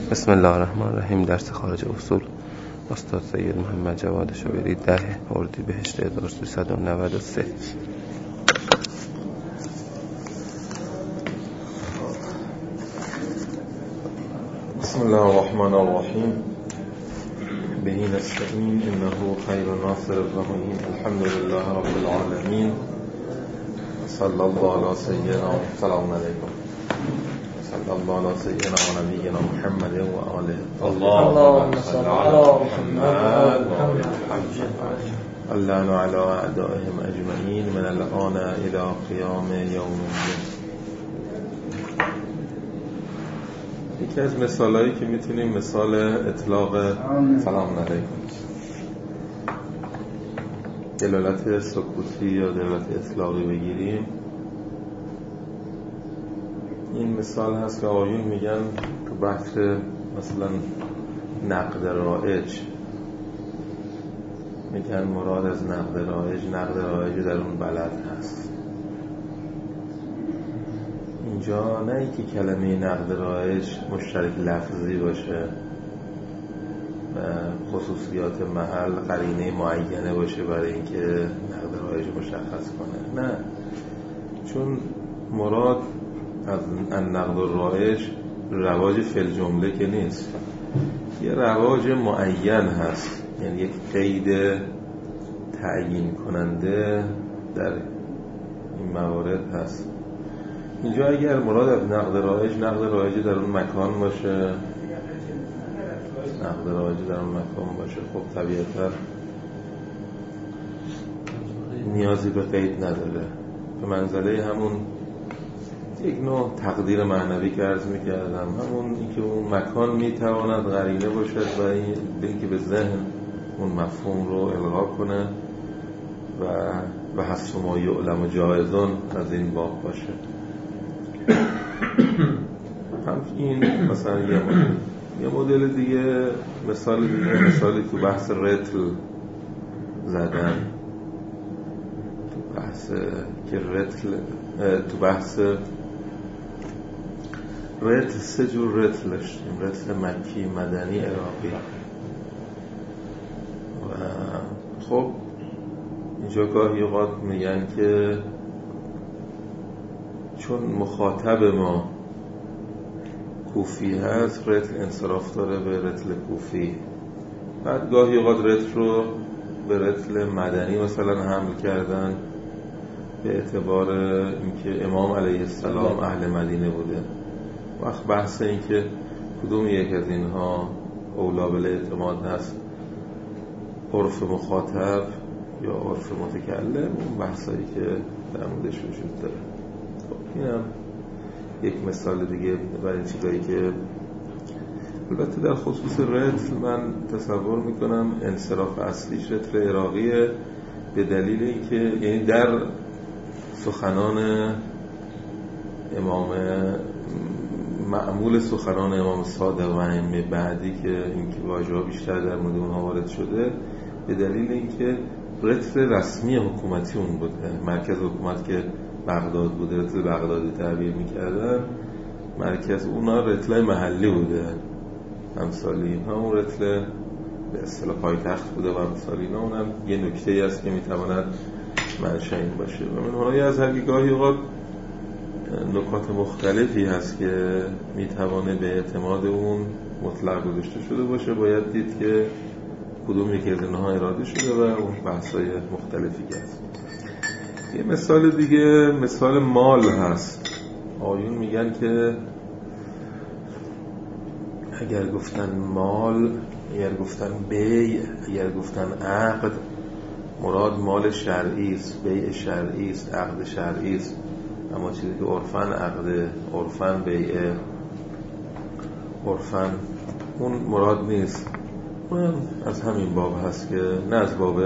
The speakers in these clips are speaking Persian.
بسم الله الرحمن الرحیم. درس خارج اصول استاد سید محمد جواد شوبری 10 اردیبهشت 1393. بسم الله الرحمن الرحیم. به نستعین انه خیر ناصر الرحیم. الحمد لله رب العالمین. صلی الله علی سیدنا سلام علیکم. صلی الله علی سیدنا و نبینا محمد و آله. اللهم صل علی محمد و آل محمد. اللعن علی اعدائهم اجمعین من الآن الی قیام یوم الدین. یکی از مثالایی که میتونیم مثال اطلاق سلام علیکم، دلالت سکوتی یا دلالت اطلاقی بگیریم، این مثال هست که آقایون میگن تو بحث مثلا نقد رایج، میگن مراد از نقد رایج در اون بلد هست. اینجا نه اینکه کلمه نقد رایج مشترک لفظی باشه و خصوصیات محل قرینه معینه باشه برای اینکه نقد رایج مشخص کنه، نه، چون مراد از نقد رایج رواج فی الجمله که نیست، یه رواج معین هست، یعنی یک قید تعیین کننده در این موارد هست. اینجا اگر مراد از نقد رایج در اون مکان باشه، خب طبیعتا نیازی به قید نداره، به منزله همون یک نوع تقدیر معنوی که عرض میکردم، همون اینکه اون مکان میتواند قرینه باشد و اینکه به ذهن اون مفهوم رو القا کنه و حسب ما یعلم و جایزون از این باب باشه. هم این مثلا یه مدل دیگه، مثالی تو بحث رتل زدن، تو بحث رتل سه جور رتل داشتیم: رتل مکی، مدنی، عراقی. و خب اینجا گاهی اوقات میگن که چون مخاطب ما کوفی هست، رتل انصراف داره به رتل کوفی. بعد گاهی اوقات رتل رو به رتل مدنی مثلا حمل کردن به اعتبار اینکه امام علیه السلام اهل مدینه بوده. وقت بحث این که کدوم یک از اینها اولا بالاعتماد هست، عرف مخاطب یا عرف متکلم، اون بحثایی که در موردش وجود داره. خب اینم یک مثال دیگه برای چیزایی که البته در خصوص رتل من تصور میکنم انصراف اصلیش رتل عراقیه، به دلیل اینکه یعنی در سخنان امام معمول سخنان امام صادق و ائمه بعدی که اینکه واژه‌ها بیشتر در مورد اونها وارد شده، به دلیل اینکه رتل رسمی حکومتی اون بوده، مرکز حکومت که بغداد بوده، رتل بغدادی تعبیر میکردن، مرکز اونا رتل محلی بوده، امثال اینها اون رتل به اصطلاح پایتخت بوده و امثال اینا. اونم یه نکته‌ای است که میتواند منشأ این باشه. و منهای از گاهی اوقات نکات مختلفی هست که میتوانه به اعتماد اون مطلق گذاشته شده باشه، باید دید که کدوم یکی از اینها اراده شده و اون بحث‌های مختلفی هست. یه مثال دیگه مثال مال هست. آیون میگن که اگر گفتن مال، اگر گفتن بیع، اگر گفتن عقد، مراد مال شرعی است، بیع شرعی است، عقد شرعی است. اما چیزی که عرفاً عقد، عرفاً بیع، عرفاً اون مراد نیست. اون از همین باب هست که نه از باب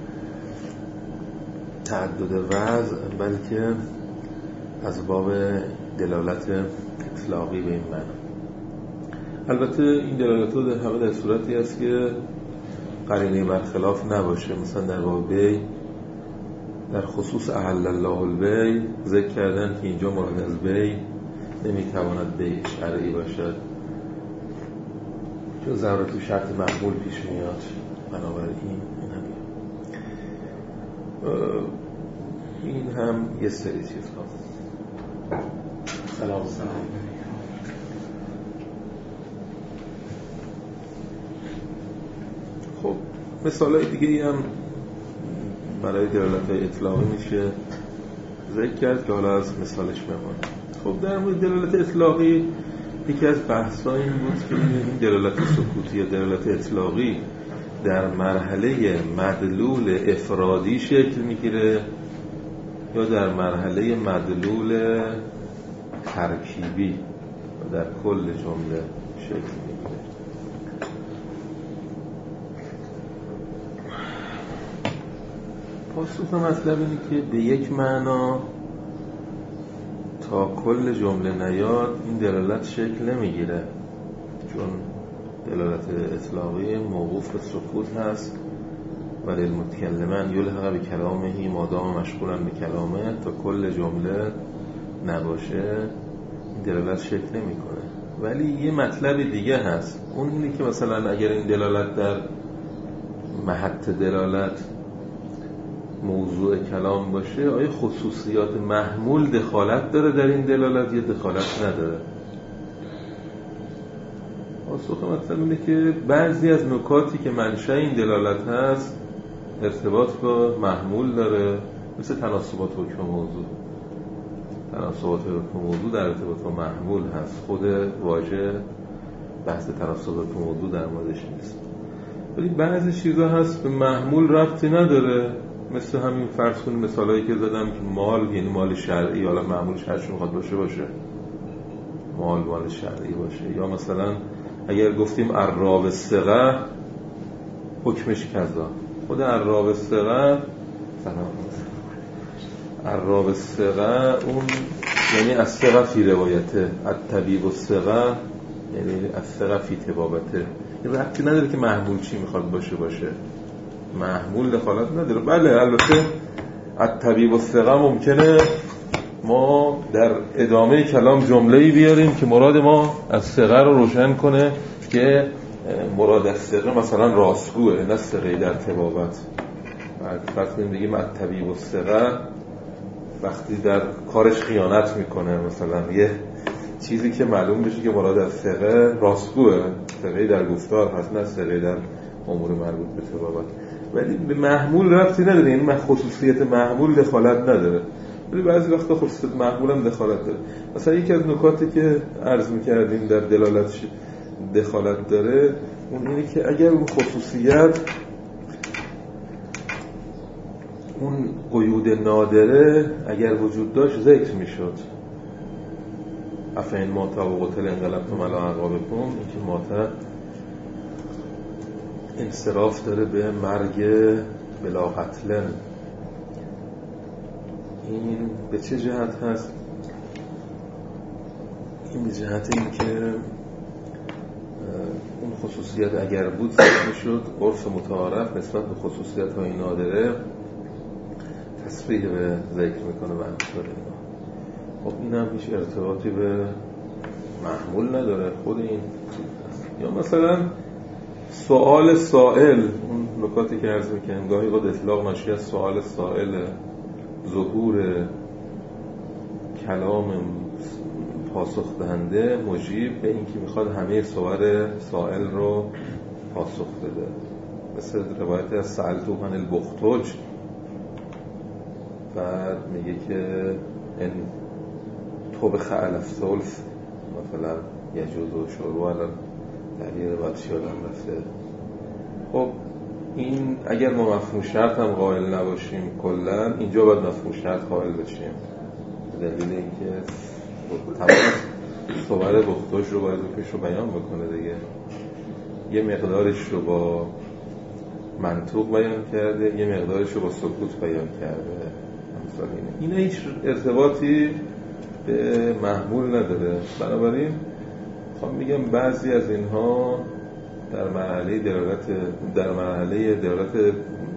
تعدد وضع، بلکه از باب دلالت اطلاقی به این معنی. البته این دلالت همه در صورتی است که قرینه برخلاف نباشه. مثلا در باب بیع در خصوص احل الله البیع ذکر کردن که اینجا مراد از بیع نمیتواند بیع شرعی باشد، جو ضرورت تو شرط محمول پیش میاد. بنابراین این هم یه سری چیزها. سلام. خب مثالای دیگه هم برای دلالت اطلاقی میشه ذکر کرد که حالا از مثالش بمونه. خب در مورد دلالت اطلاقی یکی از بحث‌ها این بود که این دلالت سکوتی یا دلالت اطلاقی در مرحله مدلول افرادی شکل میگیره یا در مرحله مدلول ترکیبی و در کل جمله شکل میگیره. پاسخ مطلب اینه که به یک معنا تا کل جمله نیاد این دلالت شکل نمیگیره، چون دلالت اطلاقی موقوف به سکوت هست ولی المتکلمن یلحق به کلامه مادام مشغولن به کلامه، تا کل جمله نباشه این دلالت شکل نمیکنه. ولی یه مطلب دیگه هست، اون اینه که مثلا اگر این دلالت در محط دلالت موضوع کلام باشه، آیا خصوصیات محمول دخالت داره در این دلالت یا دخالت نداره؟ پاسخ مطلب اینه که بعضی از نکاتی که منشأ این دلالت هست ارتباط با محمول داره، مثل تناسبات حکم موضوع. تناسبات حکم موضوع در ارتباط با محمول هست، خود واژه بحث تناسبات حکم موضوع در موردش نیست. ولی بعضی چیزا هست به محمول ربطی نداره، مثل همین فرض کنیم مثالایی که زدم که مال یعنی مال شرعی، حالا معمولش هر چی میخواد باشه مال شرعی باشه. یا مثلا اگر گفتیم عراب الثقه حکمش کذا، خود عراب الثقه اون یعنی الثقه فی روایته، الطبیب الثقه یعنی الثقه فی طبابته. این ربطی نداره که محمول چی میخواد باشه محمول دخالت نداره. بله البته الطبیب الثقه ممکنه ما در ادامه کلام جمله‌ای بیاریم که مراد ما از ثقه رو روشن کنه که مراد از ثقه مثلا راستگوه، نه ثقه در طبابت. فرض کنیم بگیم الطبیب الثقه وقتی در کارش خیانت میکنه، مثلا یه چیزی که معلوم بشه که مراد از ثقه راستگوه، ثقه در گفتار هست نه ثقه در امور مربوط به طبابت. ولی به محمول ربطی نداره، یعنی خصوصیت محمول دخالت نداره، ولی بعضی وقتا خصوصیت محمول هم دخالت داره. مثلا یکی از نکاتی که عرض می‌کردیم در دلالت دخالت داره اون اینه که اگر اون خصوصیت اون قیود نادره اگر وجود داشت ذکر میشد. افین ماتا و قتل انقلبتم علی اعقابکم، این که ماتا انصراف داره به مرگ بلا قتلن. این به چه جهت هست؟ این به جهت این که اون خصوصیت اگر بود ذکر شد، عرف متعارف نسبت به خصوصیت های نادره تصریح به ذکر میکنه و امثال اینا. خب این هم هیچ ارتباطی به محمول نداره خود این. یا مثلا سوال سائل، اون نکاتی که عرض میکنم گاهی قد اطلاق ناشی از سوال سائل، ظهور کلام پاسخ دهنده مجیب به این که میخواد همه صور سائل رو پاسخ بده، مثل روایت از سألتو عن البختج. بعد میگه که این طبخ علی الثلث مثلا یجوز و شروع الان در یه روایت شیادم رفته. خب این اگر ما مفهوم شرط هم قائل نباشیم کلا اینجا باید مفهوم شرط قائل بشیم، دلیل اینکه تمام صور بختوش رو باید روکش رو بیان بکنه دیگه. یه مقدارش رو با منطوق بیان کرده، یه مقدارش رو با سکوت بیان کرده. این هیچ ارتباطی به محمول نداره. بنابراین خواهم میگم بعضی از اینها در مرحله دلالت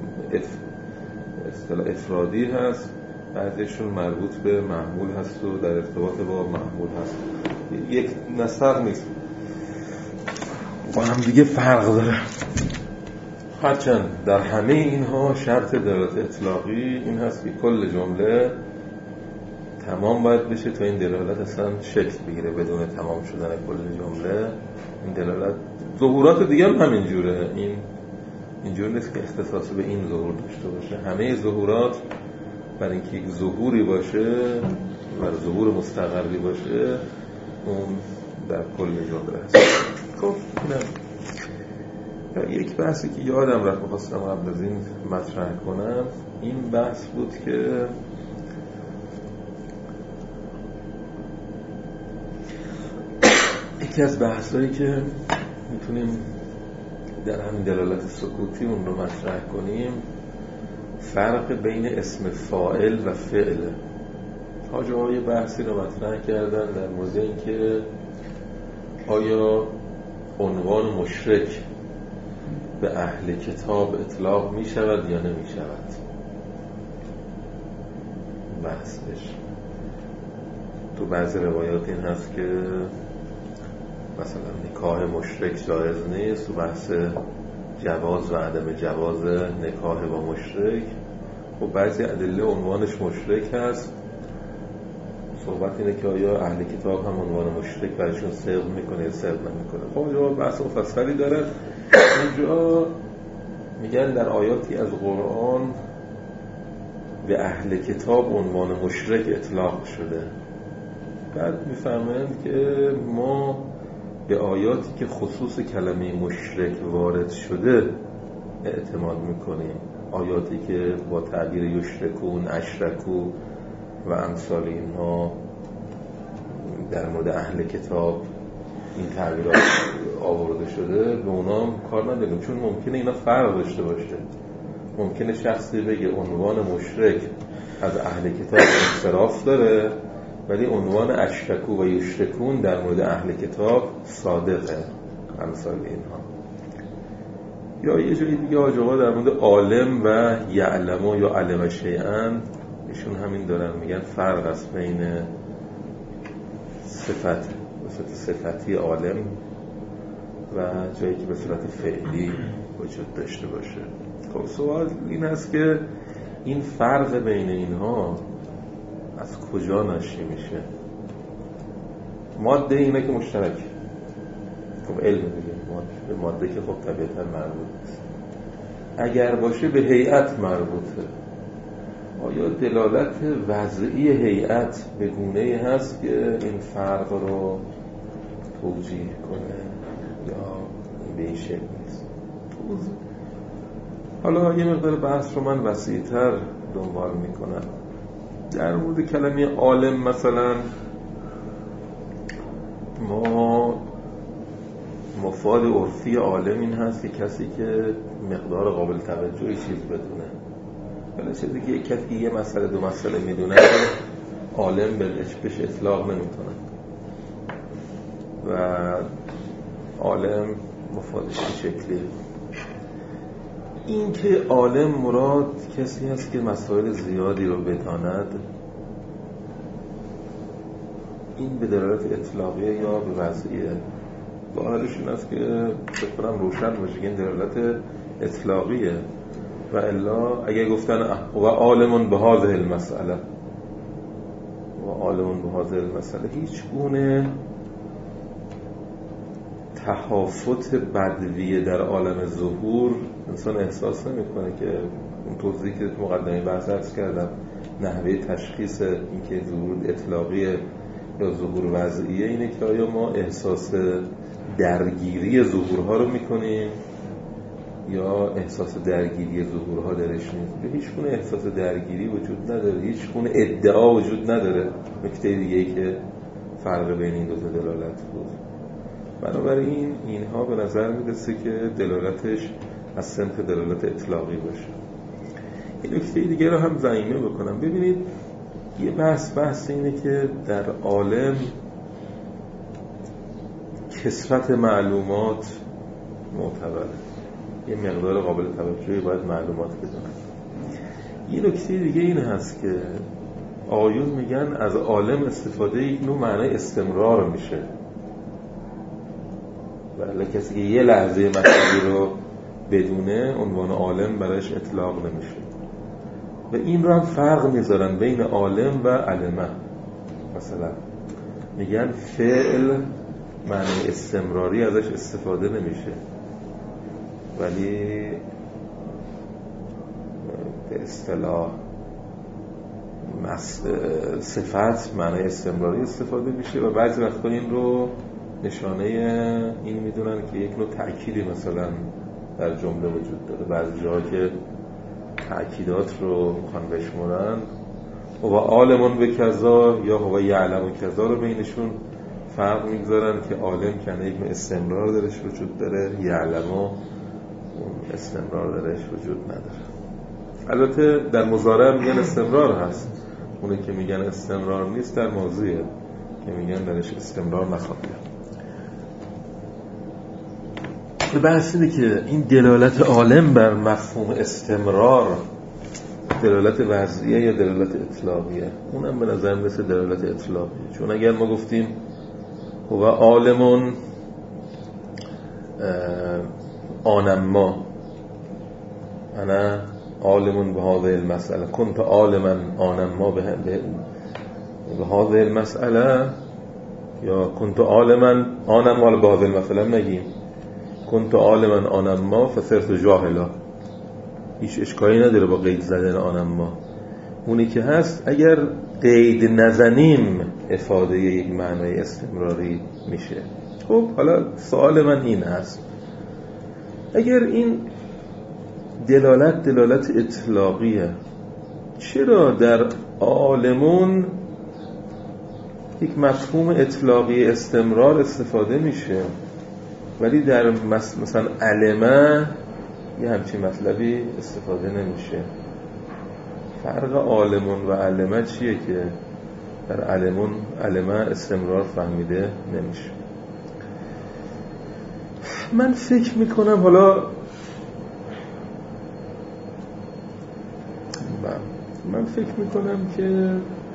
اصطلاح افرادی هست، بعضیشون مربوط به محمول هست و در ارتباط با محمول هست. یک نسق نیست. با هم دیگه فرق داره. هرچند در همه اینها شرط دلالت اطلاقی این هست که کل جمله تمام باید بشه تا این دلالت اصلا شکل بگیره. بدون تمام شدن کل جمله این دلالت، ظهورات دیگه هم همینجوره، اینجور نیست که اختصاص به این ظهور داشته باشه. همه ظهورات برای اینکه یک ظهوری باشه و ظهور مستقری باشه اون در کل جمله هست. خب یک بحثی که یادم رفت می‌خواستم قبل از این مطرح کنم، این بحث بود که یکی از بحثایی که میتونیم در همین دلالت سکوتی اون رو مطرح کنیم فرق بین اسم فاعل و فعل. حاجی ها یه بحثی رو مطرح کردن در مورد این که آیا عنوان مشرک به اهل کتاب اطلاق می شود یا نمی شود. بحث بشه تو بعضی روایات این هست که مثلا نکاح مشرک جایز نیست، و بحث جواز و عدم جواز نکاح با مشرک، و بعضی ادله عنوانش مشرک هست. صحبت اینه که آیا اهل کتاب هم عنوان مشرک برایشون صدق میکنه یا صدق نمیکنه. خب جواب بحث مفصلی داره. اینجا میگن در آیاتی از قرآن به اهل کتاب عنوان مشرک اطلاق شده. بعد میفهمند که ما به آیاتی که خصوص کلمه مشرک وارد شده اعتماد میکنیم، آیاتی که با تعبیر یشرکون، اشرکو و امثال اینها در مورد اهل کتاب این تعبیرات آورده شده به اونا کار نداریم، چون ممکنه اینا فرق داشته باشه. ممکنه شخصی بگه عنوان مشرک از اهل کتاب انصراف داره ولی عنوان اشرکو و یشرکون در مورد اهل کتاب صادقه، امثال اینها. یا یه جایی دیگه آجاقا در مورد عالم و یعلمو یا علم شیئا ایشون همین دارن میگن فرق است بین صفتی عالم و جایی که به صورت فعلی وجود داشته باشه. خب سوال این است که این فرق بین اینها از کجا ناشی میشه؟ ماده اینه که مشترک، خب علم دیگه، ماده که خب طبیعتا مربوط است. اگر باشه به هیئت مربوطه. آیا دلالت وضعی هیئت به گونه‌ای هست که این فرق رو توجیه کنه یا به این شکل نیست؟ حالا یه مقدار بحث رو من وسیع‌تر دنبال میکنم. در مورد کلمه عالم مثلا ما مفاد عرفی عالم این هست که کسی که مقدار قابل توجهی چیز بدونه. ولی چیزی که یک کسی یه مسئله دو مسئله میدونه عالم بهش اطلاق نمیکنه و عالم مفادش این شکلی. این که عالم مراد کسی هست که مسائل زیادی رو بداند، این به دلالت اطلاقیه یا به وضعیه؟ ظاهرش این است که بکنم روشن باشه که این دلالت اطلاقیه. و الا اگه گفتن و عالمون به هذه المسئله و عالمون به هذه المسئله، هیچ گونه تحافت بدویه در عالم ظهور انسان احساس نمیکنه. که اون توضیحی که مقدمه بحث عرض کردم، نحوه تشخیص اینکه ظهور اطلاقیه یا ظهور وضعیه اینه که آیا ما احساس درگیری ظهورها رو میکنیم یا احساس درگیری ظهورها درش نیست. به هیچ گونه احساس درگیری وجود نداره، هیچ گونه ادعا وجود نداره. نکته دیگه‌ای که فرق بین این دو تا دلالت بود. بنابراین اینها به نظر میرسه که دلالتش از سمت دلالت اطلاقی باشه. این نکته دیگه رو هم ضمیمه بکنم. ببینید یه بحث اینه که در عالم کثرت معلومات معتبره، یه مقدار قابل توجهی باید معلومات بدونن. یه نکته دیگه این هست که آیون میگن از عالم استفاده یک نوع معنی استمرار میشه. ولی کسی که یه لحظه مطلبی رو بدونه عنوان عالم برایش اطلاق نمیشه. و این رو هم فرق میذارن بین عالم و علمه. مثلا میگن فعل معنی استمراری ازش استفاده نمیشه، ولی به اصطلاح صفت معنی استمراری استفاده میشه و بعضی وقتا این رو نشانه این میدونن که یک نوع تأکیدی مثلا در جمله وجود داره. بعضی جاها که تأکیدات رو میخوان بشمرن و عالمون به کذا یا هو یعلم کذا رو بینشون فرق میگذارن که عالم کنه یک نوع استمرار درش وجود داره، یعلم اون استمرار درش وجود نداره. البته در مضارع میگن استمرار هست، اونه که میگن استمرار نیست در ماضیه که میگن درش استمرار نخواهد بیاد. بحث اینه که این دلالت عالم بر مفهوم استمرار دلالت وضعیه یا دلالت اطلاقیه. اونم به نظر مثل دلالت اطلاقیه، چون اگر ما گفتیم هو عالمون آنما انا عالمون به هذه المسئله كنت عالما آنما به هذه المسئله یا كنت عالما آنما به هذه المسئله نگیم كنت عالما آنما فصرت جاهلا، هیچ اشکالی نداره با قید زدن آنما. اونی که هست اگر قید نزنیم افاده یک معنای استمراری میشه. خب حالا سوال من این هست، اگر این دلالت اطلاقیه، چرا در عالمون یک مفهوم اطلاقی استمرار استفاده میشه ولی در مثلا علمه یه همچین مطلبی استفاده نمیشه؟ فرق عالمون و علمه چیه که در علمه استمرار فهمیده نمیشه؟ من فکر میکنم که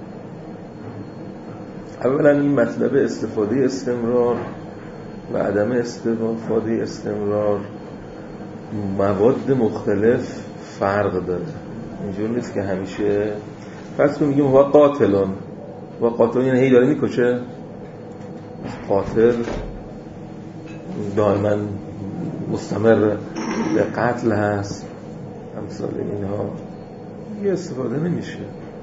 اولا این مطلب استفاده استمرار و عدم استفاده استمرار مواد مختلف فرق داره. اینجور نیست که همیشه پس رو میگیم هو قاتلون و قاتلون یعنی هی داره میکشه. قاتل دائما مستمر به قتل هست، امثال اینها یه استفاده نمیشه.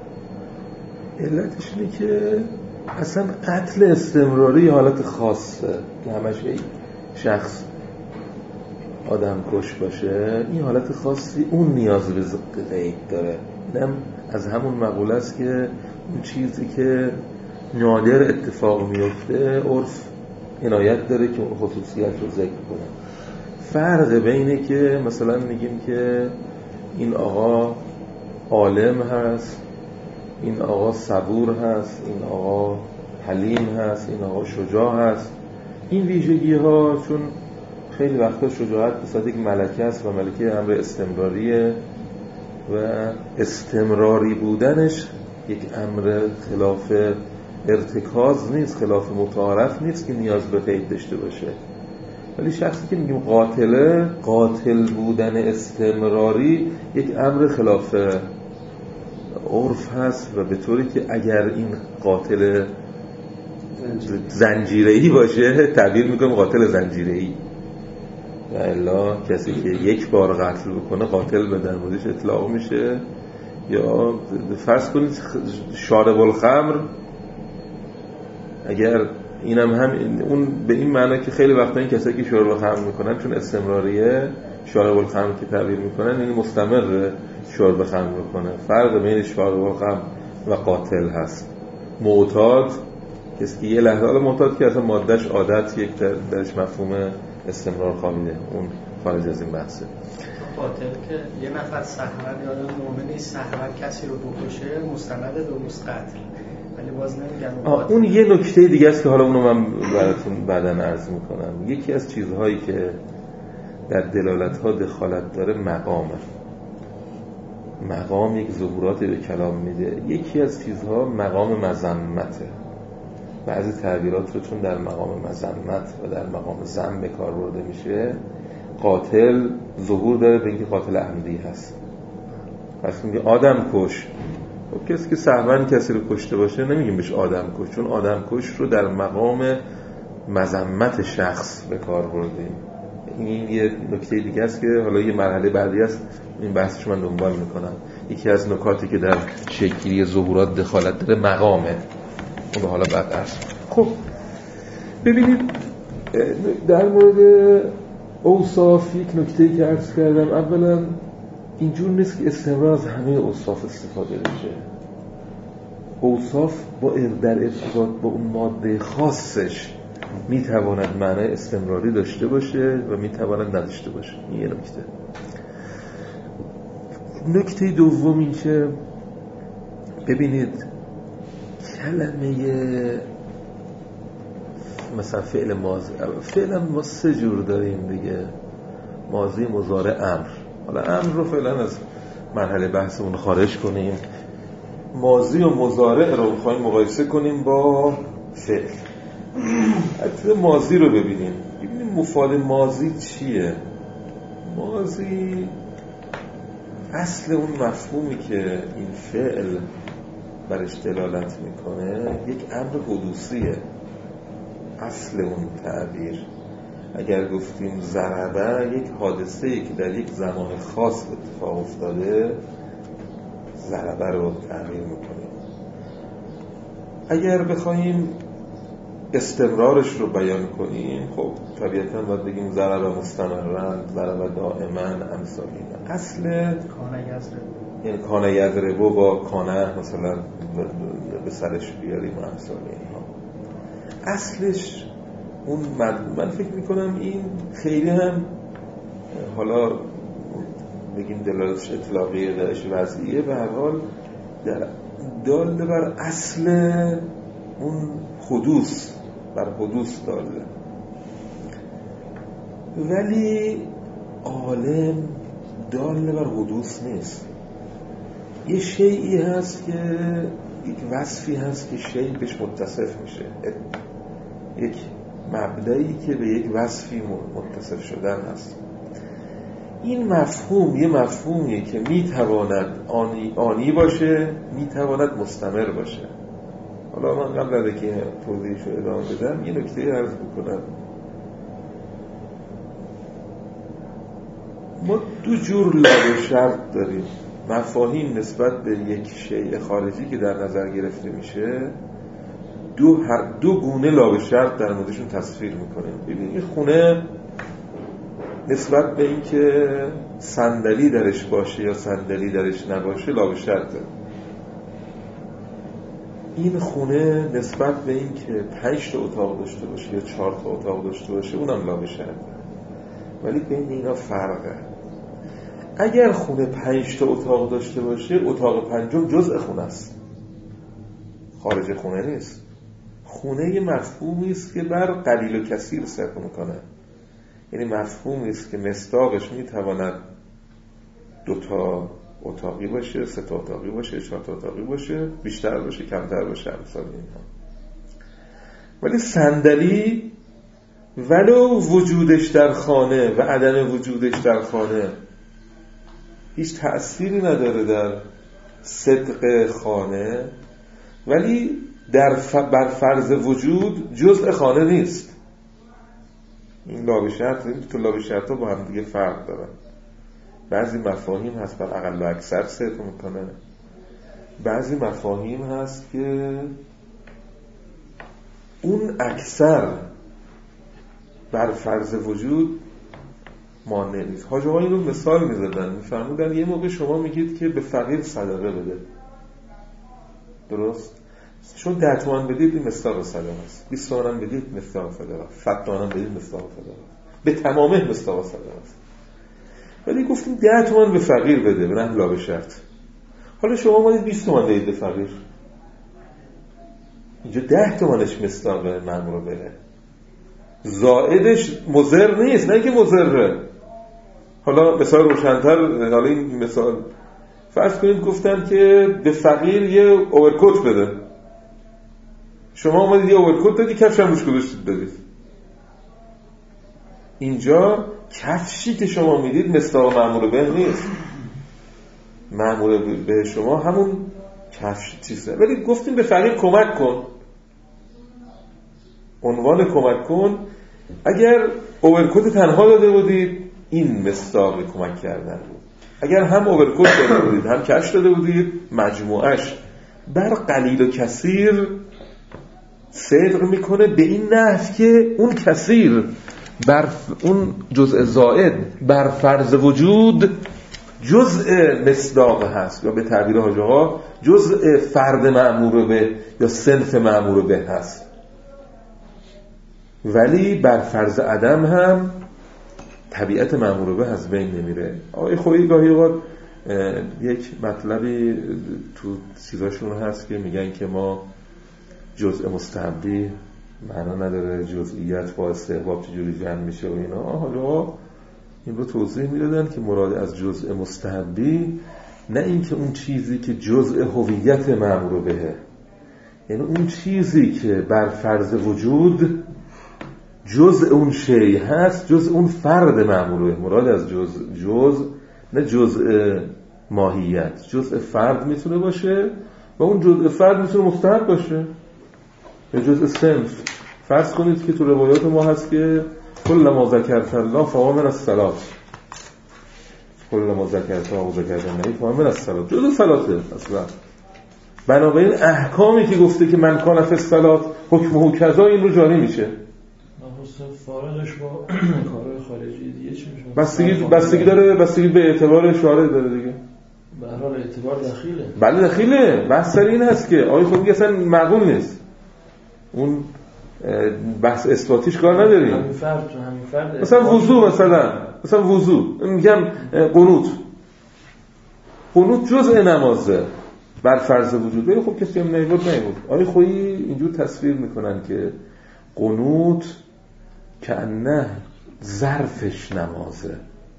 علتش اینه که اصلا قتل استمراری حالت خاصه که همش به شخص آدم کش باشه، این حالت خاصی اون نیاز به قید داره. اینم از همون مقوله است که اون چیزی که نادر اتفاق میفته عرف عنایت داره که اون خصوصیت رو ذکر کنه. فرق بینه که مثلا میگیم که این آقا عالم هست، این آقا صبور هست، این آقا حلیم هست، این آقا شجاع هست. این ویژگی ها چون خیلی وقتا شجاعت به صورت یک ملکه است و ملکه امر استمراریه و استمراری بودنش یک امر خلاف ارتکاز نیست، خلاف متعارف نیست که نیاز به قید داشته باشه. ولی شخصی که میگیم قاتله، قاتل بودن استمراری یک امر خلاف عرف هست و به طوری که اگر این قاتل زنجیره‌ای باشه تعبیر میکنیم قاتل زنجیره‌ای، و الا کسی که یک بار قتل بکنه قاتل به در موردش اطلاق میشه. یا فرض کنید شارب الخمر، اگر اینم هم اون به این معنی که خیلی وقتا این کسایی که شارب الخمر میکنن چون استمراریه شارب الخمر که تعبیر میکنن این مستمر شارب خمر میکنه. فرق بین شارب الخمر و قاتل هست. معتاد کسی که یه لحظه، حالا معتاد که اصلا مادهش عادت یک درش مفهوم استمرار خوابیده، اون خارج از این بحثه. قاتل که یه نفر سحور یا مؤمنی سحور کسی رو بکشه مستند درست قتل، ولی باز نمیگن اون یه نکته دیگه است که حالا اونو من براتون بعداً عرض میکنم. یکی از چیزهایی که در دلالت‌ها دخالت داره مقام یک ظهوراتی به کلام میده. یکی از چیزها مقام مذمته. بعضی تعبیرات رو چون در مقام مذمت و در مقام ذم به کار برده میشه، قاتل ظهور داره به اینکه قاتل عمدی هست. پس میگه آدم کش، خب کسی که سهواً کسی رو کشته باشه نمیگیم بهش آدم کش، چون آدم کش رو در مقام مذمت شخص به کار بردیم. این یه نکته دیگه است که حالا یه مرحله بعدی است، این بحثش من دنبال میکنم. یکی از نکاتی که در شکلی ظهورات دخالت داره مقامه، اون حالا بعد عرض. خب ببینید در مورد اوصاف یک نکته‌ای که عرض کردم، اولا اینجور نیست که استمرار از همه اوصاف استفاده بشه. اوصاف در ارتباط با اون ماده خاصش میتواند معنای استمراری داشته باشه و میتواند نداشته باشه. این یه نکته. نکته دوم این که ببینید کلمه مثلا فعل ماضی، فعلا ما سه جور داریم دیگه، ماضی، مضارع، امر. حالا امر رو فعلا از مرحله بحثمون خارج کنیم، ماضی و مضارع رو می‌خوایم مقایسه کنیم با فعل. حتی ماضی رو ببینیم مفعول ماضی چیه. ماضی اصل اون مفهومی که این فعل برش دلالت میکنه یک امر حدوثیه. اصل اون تعبیر اگر گفتیم ضربه، یک حادثه‌ای که در یک زمان خاص اتفاق افتاده، ضربه رو تعبیر میکنیم. اگر بخوایم استمرارش رو بیان کنیم، خب طبیعتاً باید بگیم ضربه مستمرن، ضربه دائما، امثال اینا. اصل یعنی کانه یضربو با کانه مثلا به سرش بیاریم و امثال اینها. اصلش اون من فکر میکنم این خیلی هم حالا بگیم دلالتش اطلاقیه درش وضعیه، به هر حال دال بر اصل اون حدوث، بر حدوث داله. ولی عالم دال بر حدوث نیست. یه شیئی هست که یک وصفی هست که شیء بهش متصف میشه، یک مبدایی که به یک وصفی متصف شدن هست. این مفهوم یه مفهومیه که میتواند آنی باشه، میتواند مستمر باشه. حالا من قبل از اینکه توضیحش رو ادامه بدم یه نکته عرض بکنم. ما دو جور لابه شرط داریم. مفاهیم نسبت به یک شیء خارجی که در نظر گرفته میشه، دو گونه لابه شرط در موردشون تصویر میکنیم. ببین این خونه نسبت به این که صندلی درش باشه یا صندلی درش نباشه لابه شرطه. این خونه نسبت به این که 5 تا اتاق داشته باشه یا 4 تا اتاق داشته باشه اونم لابه شرطه. ولی بین اینا فرقه. اگر خونه 5 تا اتاق داشته باشه، اتاق پنجم جزء خونه است، خارج خونه نیست. خونه یه مفهومی است که بر قلیل و کثیر صرف میکنه. یعنی مفهومی است که مصداقش میتواند 2 تا اتاقی باشه، 3 تا اتاقی باشه، 4 تا اتاقی باشه، بیشتر باشه، کمتر باشه، امثال اینها. ولی صندلی ولو وجودش در خانه و عدم وجودش در خانه هیچ تأثیری نداره در صدق خانه، ولی بر فرض وجود جزء خانه نیست. این لابه شرط، این تو لابه شرط ها با هم دیگه فرق دارن. بعضی مفاهیم هست بر اقل و اکثر صرف میکنه، بعضی مفاهیم هست که اون اکثر بر فرض وجود مانع نیست. حاج آقا اینو مثال میزدن، میفرمودن یه موقع شما میگید که به فقیر صدقه بده، درست؟ چون 10 تومن بدید این مصداق صدقه است، 20 تومن بدید مصداق صدقه است، 100 تومن بدید مصداق صدقه است، به تمامه مصداق صدقه است. ولی گفتیم 10 تومن به فقیر بده، به نحو لابه شرط. حالا شما اومدید 20 تومن بدید به فقیر، اینجا 10 تومنش مصداق مأمور بره، زائدش مضر نیست، نه که مضره. حالا مثال روشن‌تر، حالا این مثال فرض کنید گفتن که به فقیر یه اوورکوت بده، شما اومدید یه اوورکوت دادی، کفش هم روش گذاشتید بدید. اینجا کفشی که شما میدید مصداق مأمور به نیست. مأمور به شما همون کفش چیزه. ولی گفتیم به فقیر کمک کن. عنوان کمک کن. اگر اوورکوت تنها داده بودید این مصداق کمک کردن بود. اگر هم اوورکوت داده بودید هم کفش داده بودید، مجموعش بر قلیل و کثیر صدق میکنه به این نحو که اون کثیر بر اون جزء زائد بر فرض وجود جزء مصداق هست، یا به تعبیر حاج آقا جزء فرد مأمور به یا صنف مأمور به هست. ولی بر فرض عدم هم طبیعت مأمور به از بین نمیره. آقای خویی گاهی اوقات یک مطلبی تو چیزاشون هست که میگن که ما جزء مستحبی معنا نداره، جزئیات با استحباب چجوری جمع میشه و اینا. حالا این رو توضیح میدادن که مراد از جزء مستحبی نه این که اون چیزی که جزء هویت مأمور بهه، یعنی اون چیزی که بر فرض وجود جزء اون شیء هست، جزء اون فرد مأمور به. مراد از جزء نه جزء ماهیت، جزء فرد میتونه باشه و اون جزء فرد میتونه مستحب باشه یا جزء صنف. فرض کنید که تو روایات ما هست که کل ما ذکرت الله فهو من الصلاة، کل ما ذکرت الله و ذکرت النبی فهو من الصلاة، جزء صلاته اصلا. بنابراین احکامی که گفته که من کان فی الصلاة حکمه کذا این رو جاری میشه. فارغش با کارهای خارجی دیگه چی میشه؟ بستگی داره، بستگی به اعتبار شارع داره دیگه. به هر حال اعتبار دخیله. بله دخیله. بحث سر این هست که آقای خودی اصلا معقول نیست. اون بحث اثباتیش کار نداریم. همین فرد مثلا وضو میگم قنوت جزء نمازه بر فرض وجوده. خب کسی هم نیورد. آقای خویی اینجور تصویر میکنن که قنوت که نه ظرفش نمازه،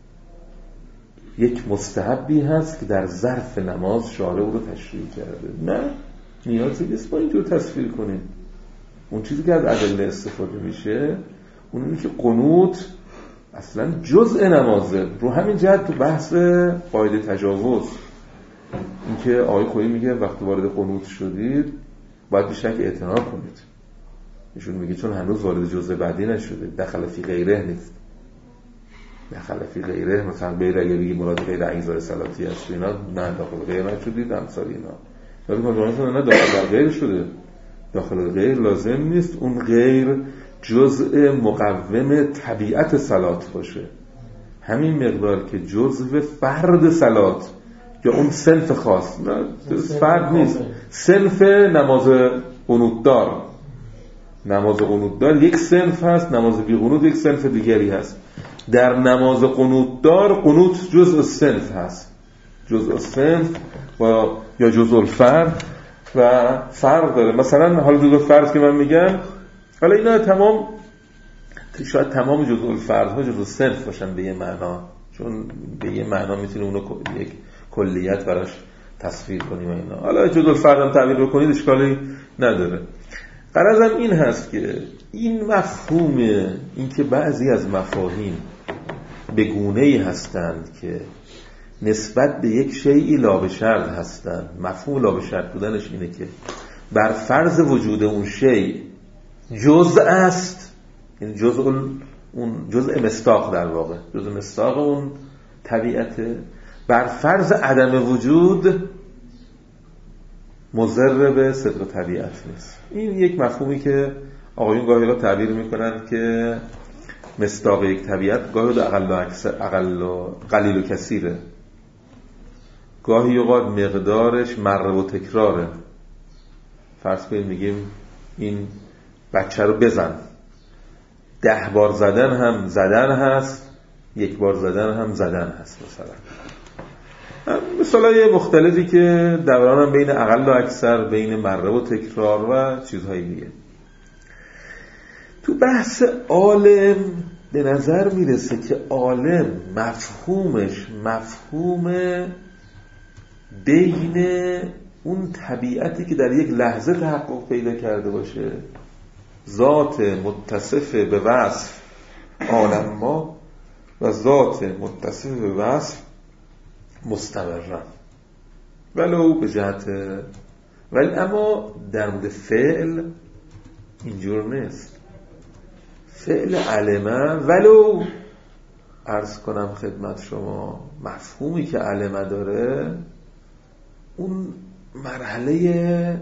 یک مستحبی هست که در ظرف نماز شارع او رو تشریع کرده. نه نیازی نیست با اینجور تصویر کنیم. اون چیزی که از ادله استفاده میشه اون اینه که قنوت اصلا جزء نمازه. رو همین جهت تو بحث قاعده تجاوز اینکه آقای خویی میگه وقتی وارد قنوت شدید باید به شک اعتنا کنید. ایشون میگه چون هنوز وارد جزء بعدی نشده، دخل فی غیره نیست. دخل فی غیره مثلا غیر اگه بگی مراد غیر اجزای صلاتی هست اینا، نه داخل غیر نشدید امثال اینا. ولی مثلا نه داخل در غیر شده. داخل غیر لازم نیست اون غیر جزء مقوم طبیعت صلات باشه. همین مقدار که جزء فرد صلات یا اون صنف خاص، نه فرد نیست، صنف نماز قنوت دار. نماز قنوت دار یک صنف هست، نماز بی قنوت یک صنف دیگری هست. در نماز قنوت دار قنوت جزء صنف هست، جزء صنف یا جزء الفرد و فرق داره. مثلا حالا جزء فرد که من میگم، حالا اینا تمام شاید تمام جزء الفردها جزء صنف باشن به یه معنا، چون به یه معنا میتونیم اونو یک کلیت براش تصویر کنیم اینا. حالا جزء الفرد هم تعبیر بکنید اشکالی نداره. غرضم این هست که این مفهوم، این که بعضی از مفاهیم به گونه‌ای هستند که نسبت به یک شیئی لابشرط هستند. مفهوم لابشرط بودنش اینه که بر فرض وجود اون شیء جزء است، یعنی جزء مصداق در واقع، جزء مصداق اون طبیعته. بر فرض عدم وجود مضر به صدق طبیعت نیست. این یک مفهومی که آقایون گاهی را تعبیر میکنن که مصداق یک طبیعت گاهی را قلیل و کثیره، گاهی اوقات مقدارش مره و تکراره. فرض کنیم میگیم این بچه رو بزن، 10 بار زدن هم زدن هست، 1 بار زدن هم زدن هست. مثالای مختلفی که دوران هم بین اقل و اکثر، بین مره و تکرار و چیزهای دیگه. تو بحث عالم به نظر میرسه که عالم مفهومش مفهوم بین اون طبیعتی که در یک لحظه تحقق پیدا کرده باشه، ذات متصف به وصف عالم ما و ذات متصف به وصف مستمرن ولو به جهت، ولی اما در مورد فعل اینجور نیست. فعل علمه ولو عرض کنم خدمت شما مفهومی که علمه داره اون مرحله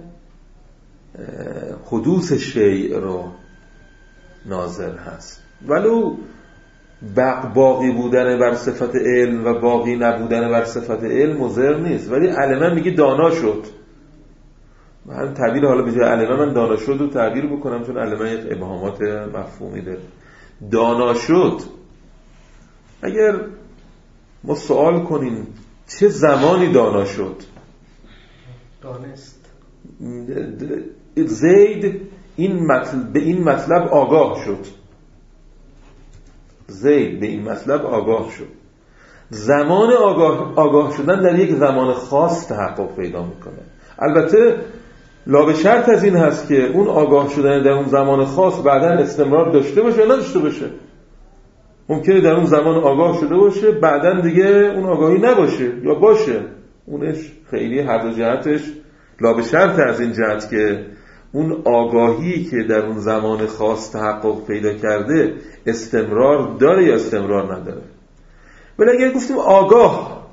حدوث شیء رو ناظر هست، ولو باقی بودن بر صفت علم و باقی نبودن بر صفت علم مضر نیست. ولی علمه میگه دانا شد، من تعبیر حالا به جای علمه من دانا شد رو تعبیر بکنم چون علمه یک ابهامات مفهومی داره. دانا شد، اگر ما سوال کنیم چه زمانی دانا شد؟ دانست زید به این مطلب آگاه شد، زید به این مطلب آگاه شد. زمان آگاه شدن در یک زمان خاص تحقق پیدا میکنه. البته لا به شرط از این هست که اون آگاه شدن در اون زمان خاص بعداً استمرار داشته باشه یا نداشته باشه. ممکنه در اون زمان آگاه شده باشه بعداً دیگه اون آگاهی نباشه یا باشه، اونش خیلی هر دو جهتش لا به شرط از این جهت که اون آگاهی که در اون زمان خاص تحقق پیدا کرده استمرار داره یا استمرار نداره. ولی اگر گفتیم آگاه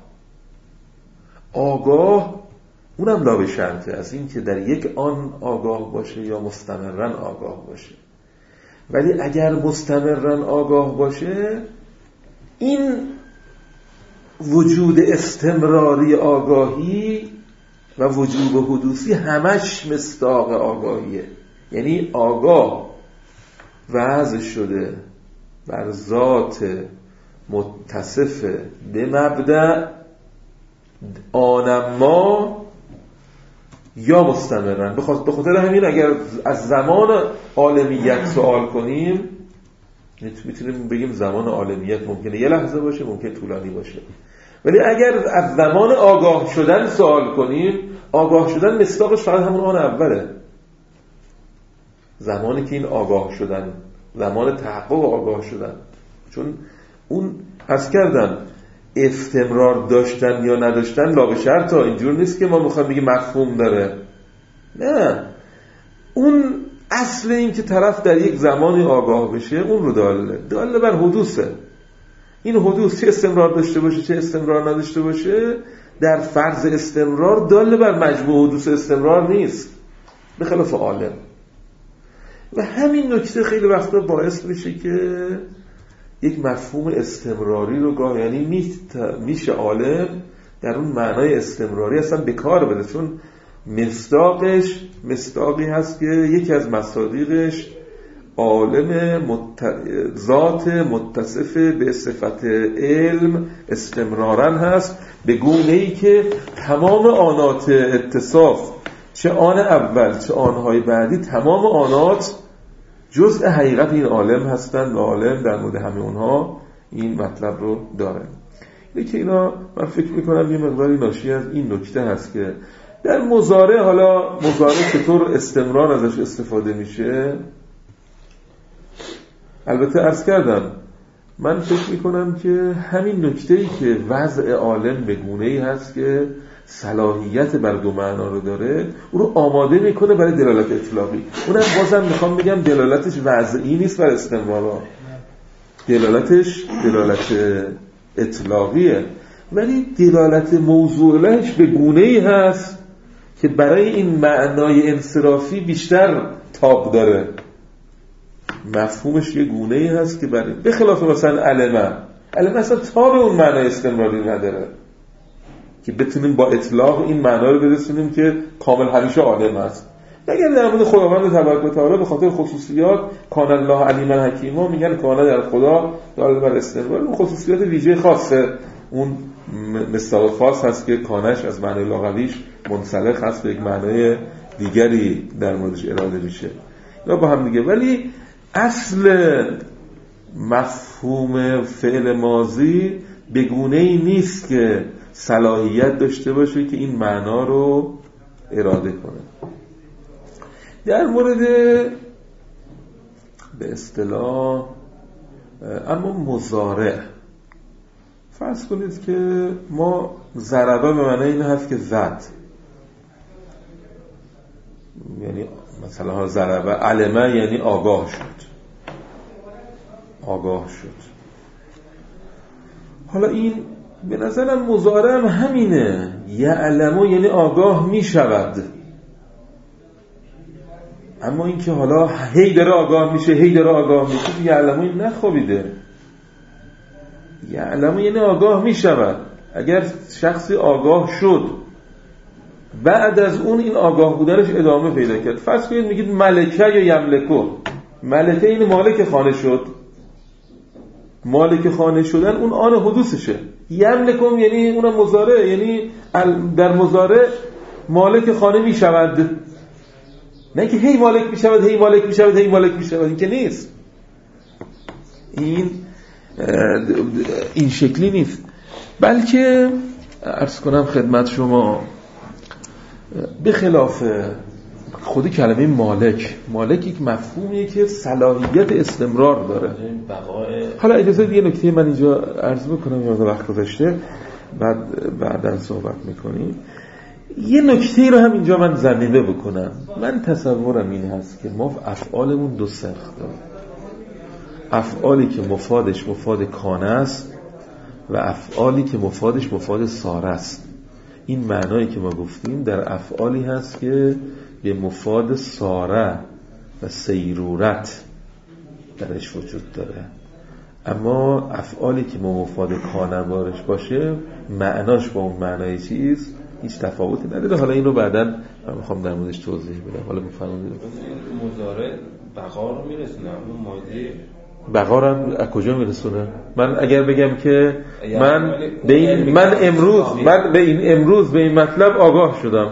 اونم لا به شرطه از این که در یک آن آگاه باشه یا مستمرن آگاه باشه. ولی اگر مستمرن آگاه باشه این وجود استمراری آگاهی و وجوب حدوثی همش مصداق آگاهیه. یعنی آگاه وضع شده بر ذات متصف به مبدأ آنما یا مستمرن. به خاطر همین اگر از زمان عالمیت سوال کنیم میتونیم بگیم زمان عالمیت ممکنه یه لحظه باشه، ممکنه طولانی باشه. ولی اگر از زمان آگاه شدن سوال کنیم، آگاه شدن مصداقش فقط همون آن اوله، زمانی که این آگاه شدن، زمان تحقق آگاه شدن. چون اون عرض کردم استمرار داشتن یا نداشتن لا به شرط ها، اینجور نیست که ما میخوایم بگیم مفهوم داره، نه، اون اصل این که طرف در یک زمانی آگاه بشه اون رو داله بر حدوثه. این حدوث چه استمرار داشته باشه چه استمرار نداشته باشه در فرض استمرار داله بر مجموع حدوث استمرار نیست، به خلاف عالم. و همین نکته خیلی وقتا باعث میشه که یک مفهوم استمراری رو گاه یعنی میشه عالم در اون معنای استمراری اصلا به کار بده، چون مصداقی هست که یکی از مصادیقش عالم ذات متصف به صفت علم استمرارن هست، به گونه‌ای که تمام آنات اتصاف چه آن اول چه آنهای بعدی تمام آنات جزء حقیقت این عالم هستند و عالم در مورد همه اونها این مطلب رو داره. اینه که اینا من فکر میکنم یه مقداری ناشی از این نکته هست که در مضارع، حالا مضارع چطور استمرار ازش استفاده میشه. البته عرض کردم من فکر میکنم که همین نکته‌ای که وضع عالم به گونه‌ای هست که صلاحیت بر دو معنا رو داره او رو آماده میکنه برای دلالت اطلاقی. اونم بازم میخوام بگم دلالتش وضعی نیست بر استمرار، دلالتش دلالت اطلاقیه، ولی دلالت موضوع لهش به گونه‌ای هست که برای این معنای انصرافی بیشتر تاب داره. مفهومش یه گونه‌ای هست که برای به خلاف مثلا علمه اصلا تاب اون معنای استمراری نداره که بتونیم با اطلاق این معنا رو برسونیم که کامل همیشه عالم است. اگر در مورد خداوند تبارک و تعالی به خاطر خصوصیات کان الله علیما حکیما میگن کان در خدا دال بر استمرار، اون خصوصیات ویژه خاصه، اون مصداق خاص هست که کانش از معنای لغویش منسلخ هست به یک معنای دیگری در موردش اراده میشه یا با هم دیگه. ولی اصل مفهوم فعل ماضی به گونه‌ای نیست که صلاحیت داشته باشه که این معنا رو اراده کنه. در مورد به اصطلاح اما مضارع، فرض کنید که ما ضربه به معنی این هست که زد، یعنی مثلا ضربه علمه یعنی آگاه شد. حالا این به نظرم مضارع هم همینه، یعلمو یعنی آگاه می شود، اما این که حالا هی داره آگاه میشه یعلمو این نخوابیده. یعلمو یعنی آگاه می شود. اگر شخصی آگاه شد بعد از اون این آگاه بودنش ادامه پیدا کرد، فرض کنید میگید ملکه یا یملکو، ملکه این مالک خانه شد، مالک خانه شدن اون آن حدوثشه. یملکم یعنی اونم مضارع، یعنی در مضارع مالک خانه می شود، نه که هی مالک می شود، این که نیست. این شکلی نیست، بلکه عرض کنم خدمت شما به خلاف خود کلمه مالک یک مفهومیه که صلاحیت استمرار داره. حالا اجازه یه نکته من اینجا عرض بکنم، یاد وقت گذاشته بعداً صحبت میکنیم. یه نکته رو هم اینجا من ضمیمه بکنم. من تصورم این هست که ما افعالمون دو سخت داریم، افعالی که مفادش مفاد کانه است و افعالی که مفادش مفاد ساره است. این معنایی که ما گفتیم در افعالی هست که به مفاد ساره و سیرورت درش وجود داره، اما افعالی که مفاد کانه بارش باشه معناش با اون معنای چیز هیچ تفاوتی نداره. حالا اینو بعداً من میخوام در موردش توضیح بدم. حالا بفرمایید. مضارع بقا رو میرسونه، اما ماضی بقا رو از کجا میرسونه؟ من اگر بگم که من امروز به این مطلب آگاه شدم،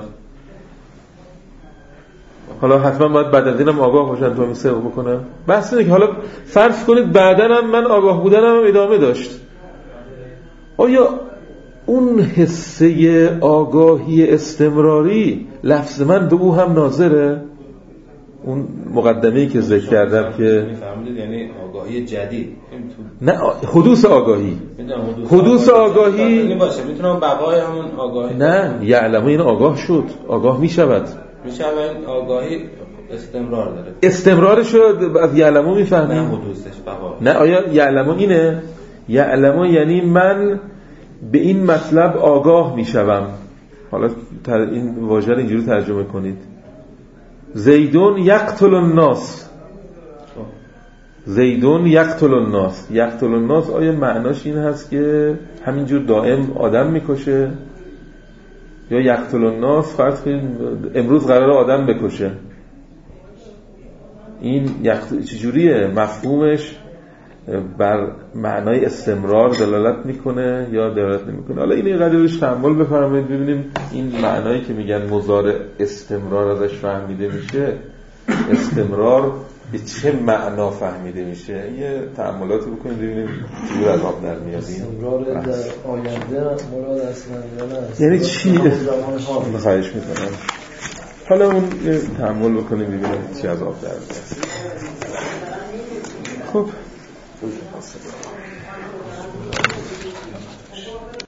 حالا حتما باید بعد از اینم آگاه باشم تا میسه بکنم. بحث اینه که حالا فرض کنید بعدنم من آگاه بودنم ادامه داشت، آیا اون حسه آگاهی استمراری لفظ من به او هم ناظره؟ اون مقدمه‌ای که ذکر کردم که میفهمید یعنی آگاهی جدید، نه حدوث آگاهی باشه، میتونم بقای همون آگاهی نه یعلمو این آگاه شد، آگاه میشود آگاهی استمرار داره، استمرارش رو از یعلمو میفهمیم، نه حدوثش بقا. نه آیا یعلمو اینه؟ یعلمو یعنی من به این مطلب آگاه میشوم. حالا این واژه رو اینجوری ترجمه کنید، زیدون یقتل الناس، یقتل الناس آیا معناش این هست که همینجور دائم آدم میکشه؟ یا یقتل الناس فرض کنید امروز قراره آدم بکشه، این چجوریه؟ مفهومش بر معنای استمرار دلالت میکنه یا دلالت نمیکنه؟ حالا این قدر روش تأمل بفرمایید ببینیم این معنایی که میگن مضارع استمرار ازش فهمیده میشه، استمرار به چه معنا فهمیده میشه؟ یه تأملاتی بکنید ببینیم چجور از آب در میاد. استمرار در آینده مراد اصلا یعنی چی؟ خواهش میکنم حالا اون تأمل بکنیم ببینیم چی از آب در میاد. خب